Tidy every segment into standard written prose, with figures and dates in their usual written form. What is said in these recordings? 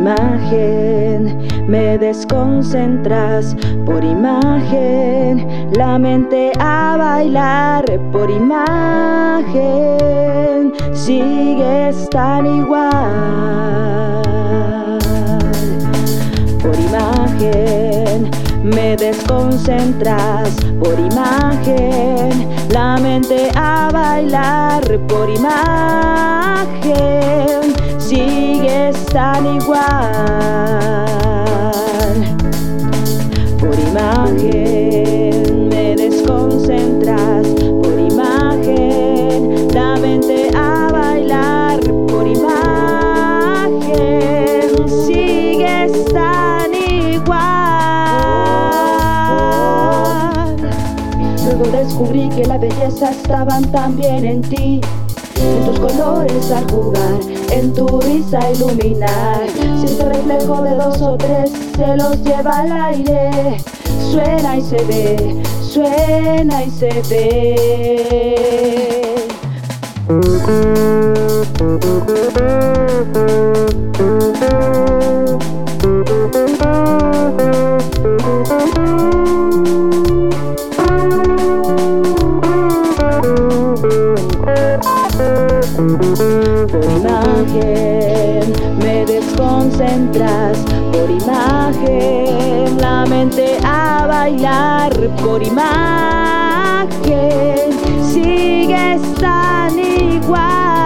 imagen me desconcentras, por imagen la mente a bailar, por imagen sigues tan igual, por imagen me desconcentras, por imagen la mente a bailar, por imagen sigues tan igual, por imagen me desconcentras, por imagen la mente a bailar, por imagen sigues tan igual. Luego descubrí que la belleza estaban también en ti, en tus colores al jugar, en tu risa iluminar. Si este reflejo de dos o tres se los lleva al aire, suena y se ve, suena y se ve. Por imagen me desconcentras, por imagen la mente a bailar, por imagen sigues tan igual.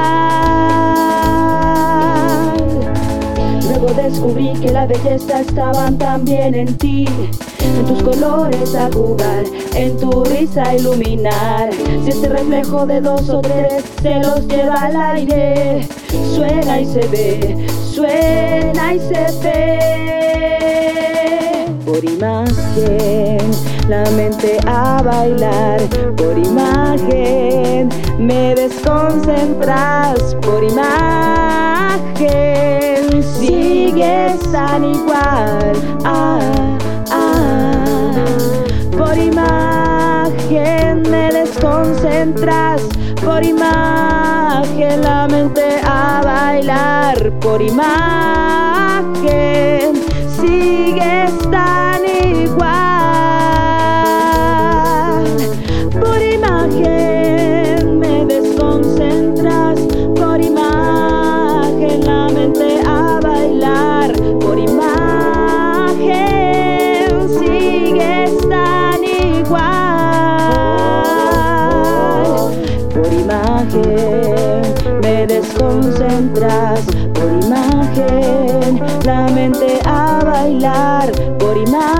Luego descubrí que la belleza estaban también en ti, en tus colores a jugar, en tu risa iluminar. Si este reflejo de dos o tres se los lleva al aire, suena y se ve, suena y se ve. Por imagen la mente a bailar, por imagen me desconcentras, por imagen sigues tan igual. Por imagen me desconcentras, por imagen la mente a bailar, por imagen sigues tan igual. Por imagen me desconcentras, por imagen la mente a bailar, por imagen sigues tan igual. Por imagen me desconcentras, por imagen la mente a bailar, por imagen